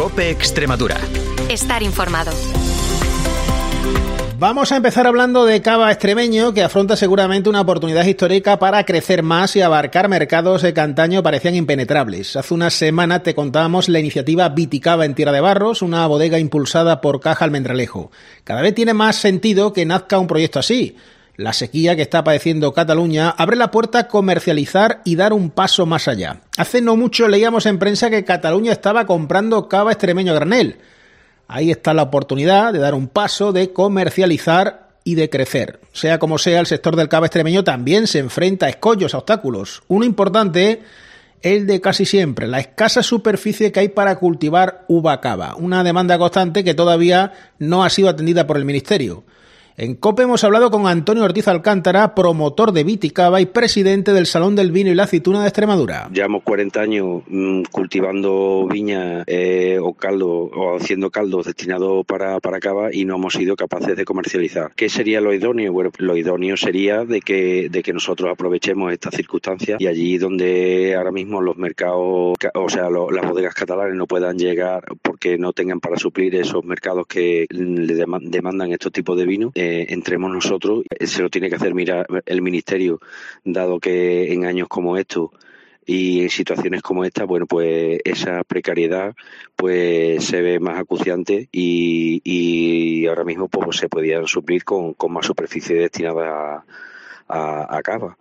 COPE Extremadura. Estar informado. Vamos a empezar hablando de Cava Extremeño, que afronta seguramente una oportunidad histórica para crecer más y abarcar mercados que antaño parecían impenetrables. Hace una semana te contábamos la iniciativa Viticava en Tierra de Barros, una bodega impulsada por Caja Almendralejo. Cada vez tiene más sentido que nazca un proyecto así. La sequía que está padeciendo Cataluña abre la puerta a comercializar y dar un paso más allá. Hace no mucho leíamos en prensa que Cataluña estaba comprando Cava Extremeño a granel. Ahí está la oportunidad de dar un paso, de comercializar y de crecer. Sea como sea, el sector del cava extremeño también se enfrenta a escollos, a obstáculos. Uno importante, el de casi siempre, la escasa superficie que hay para cultivar uva cava. Una demanda constante que todavía no ha sido atendida por el Ministerio. En COPE hemos hablado con Antonio Ortiz Alcántara, promotor de Viticava y presidente del Salón del Vino y la Aceituna de Extremadura. Llevamos 40 años cultivando viña o caldo, o haciendo caldos destinados para cava, y no hemos sido capaces de comercializar. ¿Qué sería lo idóneo? Bueno, lo idóneo sería de que nosotros aprovechemos estas circunstancias, y allí donde ahora mismo los mercados, o sea, las bodegas catalanes no puedan llegar porque no tengan para suplir esos mercados que le demandan estos tipos de vino, entremos nosotros. Se lo tiene que hacer mirar el Ministerio, dado que en años como estos y en situaciones como esta, bueno, pues esa precariedad pues se ve más acuciante, y ahora mismo pues se podían suplir con más superficie destinada a cava.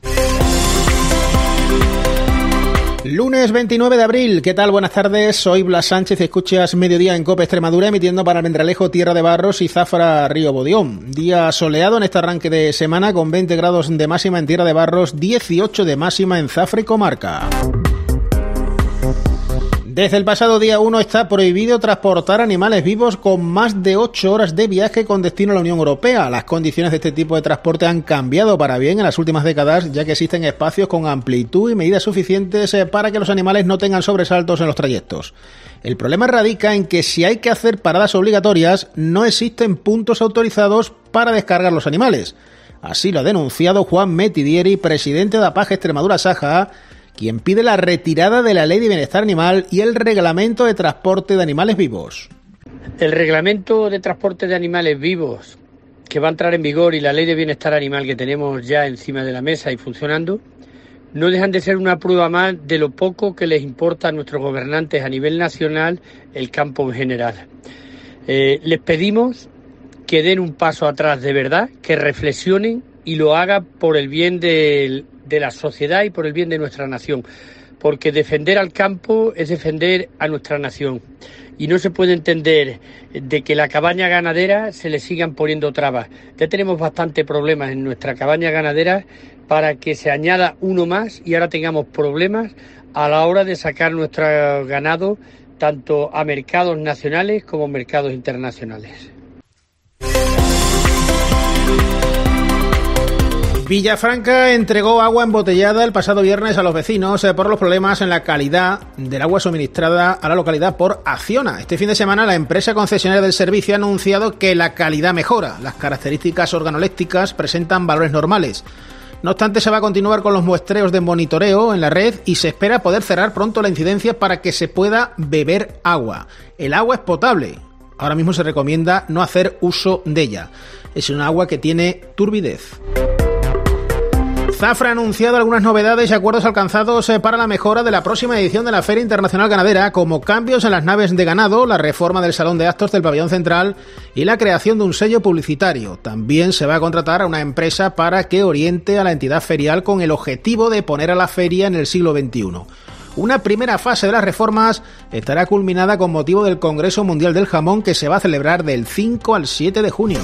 Lunes 29 de abril, ¿qué tal? Buenas tardes, soy Blas Sánchez y escuchas Mediodía en COPE Extremadura, emitiendo para Almendralejo, Tierra de Barros y Zafra, Río Bodión. Día soleado en este arranque de semana, con 20 grados de máxima en Tierra de Barros, 18 de máxima en Zafra y comarca. Desde el pasado día 1 está prohibido transportar animales vivos con más de 8 horas de viaje con destino a la Unión Europea. Las condiciones de este tipo de transporte han cambiado para bien en las últimas décadas, ya que existen espacios con amplitud y medidas suficientes para que los animales no tengan sobresaltos en los trayectos. El problema radica en que si hay que hacer paradas obligatorias, no existen puntos autorizados para descargar los animales. Así lo ha denunciado Juan Metidieri, presidente de APAG Extremadura Saja, quien pide la retirada de la Ley de Bienestar Animal y el Reglamento de Transporte de Animales Vivos. El Reglamento de Transporte de Animales Vivos, que va a entrar en vigor, y la Ley de Bienestar Animal que tenemos ya encima de la mesa y funcionando, no dejan de ser una prueba más de lo poco que les importa a nuestros gobernantes a nivel nacional el campo en general. Les pedimos que den un paso atrás de verdad, que reflexionen y lo hagan por el bien de la sociedad y por el bien de nuestra nación, porque defender al campo es defender a nuestra nación, y no se puede entender de que la cabaña ganadera se le sigan poniendo trabas. Ya tenemos bastantes problemas en nuestra cabaña ganadera para que se añada uno más y ahora tengamos problemas a la hora de sacar nuestro ganado tanto a mercados nacionales como mercados internacionales. Villafranca entregó agua embotellada el pasado viernes a los vecinos por los problemas en la calidad del agua suministrada a la localidad por Acciona. Este fin de semana la empresa concesionaria del servicio ha anunciado que la calidad mejora. Las características organolépticas presentan valores normales. No obstante, se va a continuar con los muestreos de monitoreo en la red y se espera poder cerrar pronto la incidencia para que se pueda beber agua. El agua es potable. Ahora mismo se recomienda no hacer uso de ella. Es un agua que tiene turbidez. Zafra ha anunciado algunas novedades y acuerdos alcanzados para la mejora de la próxima edición de la Feria Internacional Ganadera, como cambios en las naves de ganado, la reforma del Salón de Actos del Pabellón Central y la creación de un sello publicitario. También se va a contratar a una empresa para que oriente a la entidad ferial con el objetivo de poner a la feria en el siglo XXI. Una primera fase de las reformas estará culminada con motivo del Congreso Mundial del Jamón, que se va a celebrar del 5 al 7 de junio.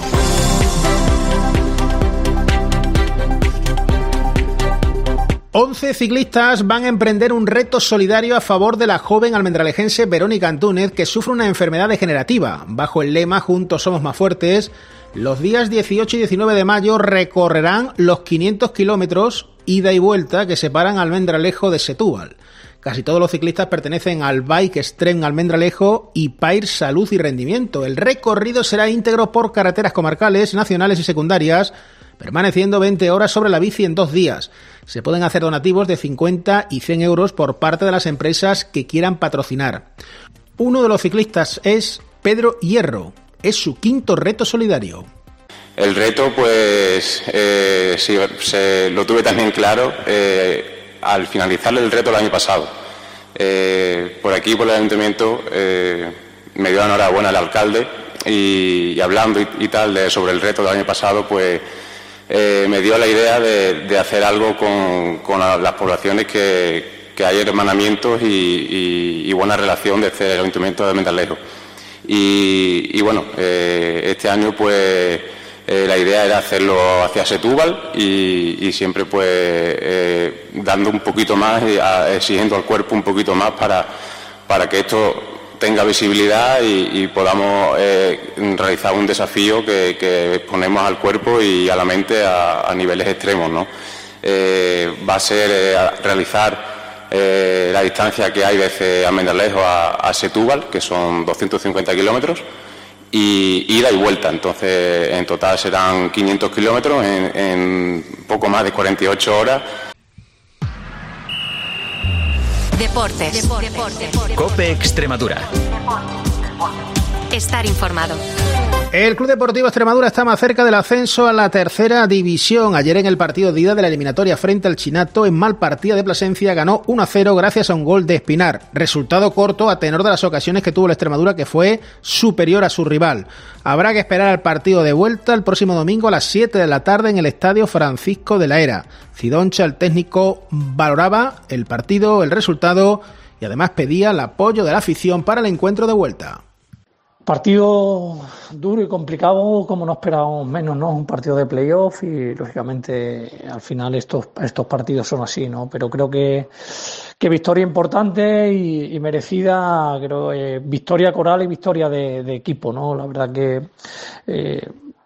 11 ciclistas van a emprender un reto solidario a favor de la joven almendralejense Verónica Antúnez, que sufre una enfermedad degenerativa. Bajo el lema Juntos somos más fuertes, los días 18 y 19 de mayo recorrerán los 500 kilómetros ida y vuelta que separan Almendralejo de Setúbal. Casi todos los ciclistas pertenecen al Bike Extreme Almendralejo y Pair Salud y Rendimiento. El recorrido será íntegro por carreteras comarcales, nacionales y secundarias, permaneciendo 20 horas sobre la bici en 2 días. Se pueden hacer donativos de 50 y 100 euros por parte de las empresas que quieran patrocinar. Uno de los ciclistas es Pedro Hierro. Es su quinto reto solidario. El reto, pues, sí, lo tuve también claro al finalizar el reto el año pasado. Por aquí, por el ayuntamiento, me dio la enhorabuena el alcalde y hablando y tal sobre el reto del año pasado, pues me dio la idea de hacer algo con las poblaciones que hay hermanamientos y buena relación desde el ayuntamiento de Almendralejo. Y bueno, este año pues la idea era hacerlo hacia Setúbal y siempre pues dando un poquito más y exigiendo al cuerpo un poquito más para que esto tenga visibilidad y podamos realizar un desafío que ponemos al cuerpo y a la mente a niveles extremos, ¿no? Va a ser realizar la distancia que hay desde Almendralejo a Setúbal, que son 250 kilómetros, y ida y vuelta. Entonces, en total serán 500 kilómetros en poco más de 48 horas. Deportes. COPE Extremadura. Estar informado. El Club Deportivo Extremadura está más cerca del ascenso a la tercera división. Ayer en el partido de ida de la eliminatoria frente al Chinato, en Malpartida de Plasencia, ganó 1-0 gracias a un gol de Espinar. Resultado corto a tenor de las ocasiones que tuvo el Extremadura, que fue superior a su rival. Habrá que esperar al partido de vuelta el próximo domingo a las 7 de la tarde en el Estadio Francisco de la Era. Cidoncha, el técnico, valoraba el partido, el resultado y además pedía el apoyo de la afición para el encuentro de vuelta. Partido duro y complicado, como no esperábamos menos, ¿no? Un partido de playoff y lógicamente al final estos partidos son así, ¿no? Pero creo que victoria importante y merecida, creo, victoria coral y victoria de equipo, ¿no? La verdad que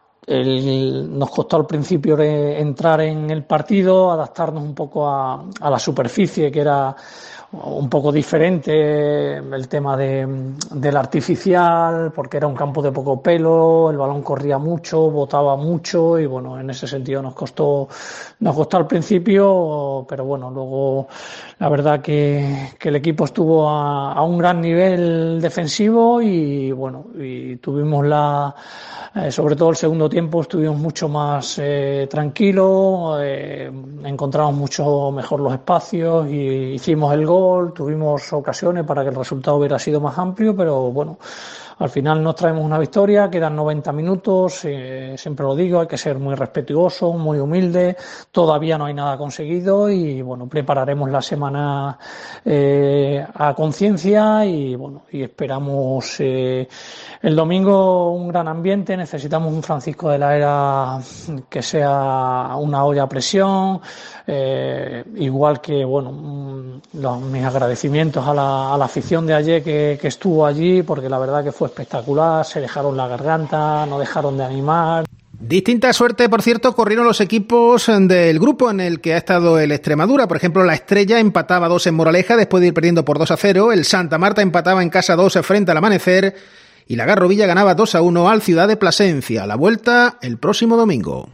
nos costó al principio entrar en el partido, adaptarnos un poco a la superficie, que era un poco diferente el tema del artificial, porque era un campo de poco pelo, el balón corría mucho, botaba mucho y bueno, en ese sentido nos costó al principio, pero bueno, luego la verdad que el equipo estuvo a un gran nivel defensivo y bueno, y tuvimos sobre todo el segundo tiempo estuvimos mucho más tranquilos, encontramos mucho mejor los espacios y hicimos el gol. Tuvimos ocasiones para que el resultado hubiera sido más amplio, pero bueno, al final nos traemos una victoria, quedan 90 minutos, siempre lo digo, hay que ser muy respetuoso, muy humilde, todavía no hay nada conseguido y bueno, prepararemos la semana a conciencia y bueno, y esperamos el domingo un gran ambiente, necesitamos un Francisco de la Era que sea una olla a presión, igual que bueno, mis agradecimientos a la afición de ayer que estuvo allí, porque la verdad que fue espectacular, se dejaron la garganta, no dejaron de animar. Distinta suerte, por cierto, corrieron los equipos del grupo en el que ha estado el Extremadura. Por ejemplo, la Estrella empataba 2 en Moraleja después de ir perdiendo por 2-0. El Santa Marta empataba en casa 2 frente al Amanecer. Y la Garrovilla ganaba 2-1 al Ciudad de Plasencia. La vuelta el próximo domingo.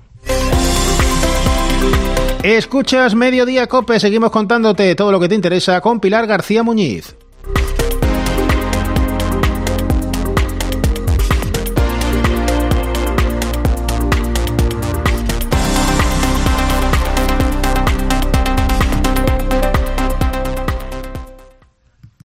Escuchas Mediodía COPE. Seguimos contándote todo lo que te interesa con Pilar García Muñiz.